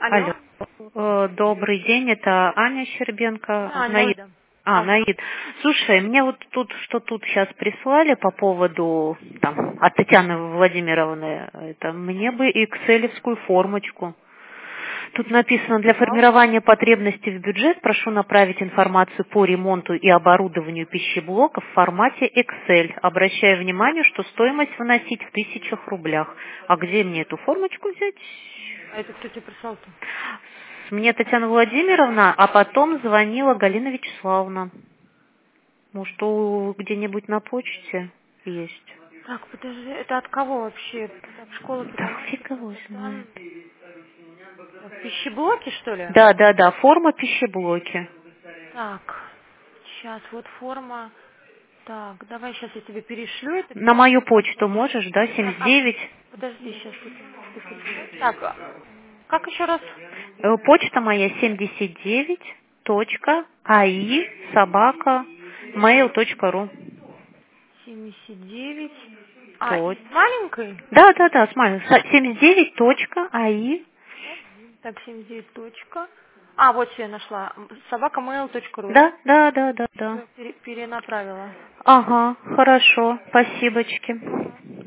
Алло. Алло. Добрый день, это Аня Щербенко. Наид. Наида. Наид. Слушай, мне вот тут сейчас прислали по поводу там от Татьяны Владимировны, это мне бы экселевскую формочку. Тут написано: для формирования потребностей в бюджет прошу направить информацию по ремонту и оборудованию пищеблока в формате Excel. Обращаю внимание, что стоимость выносить в 1000 рублях. А где мне эту формочку взять? А это кто тебе прислал-то? Мне Татьяна Владимировна, а потом звонила Галина Вячеславовна. Может, где-нибудь на почте есть? Так, подожди, это от кого вообще? Так, школа Да педагогики, фиг его знает. так, пищеблоки, что ли? Да, форма пищеблоки. Так, сейчас, вот форма. Так, давай сейчас я тебе перешлю это На письмо. мою почту можешь, да, Так, 79? подожди, сейчас секунду. Так, как еще раз? Почта моя 79.ai собака mail.ru. 79. И То- с маленькой? Да, смотри, 79.ai. Так, 79 точка. Вот все я нашла. Собакамейл.ру, да? Да. Все, перенаправила. Ага, хорошо, спасибочки.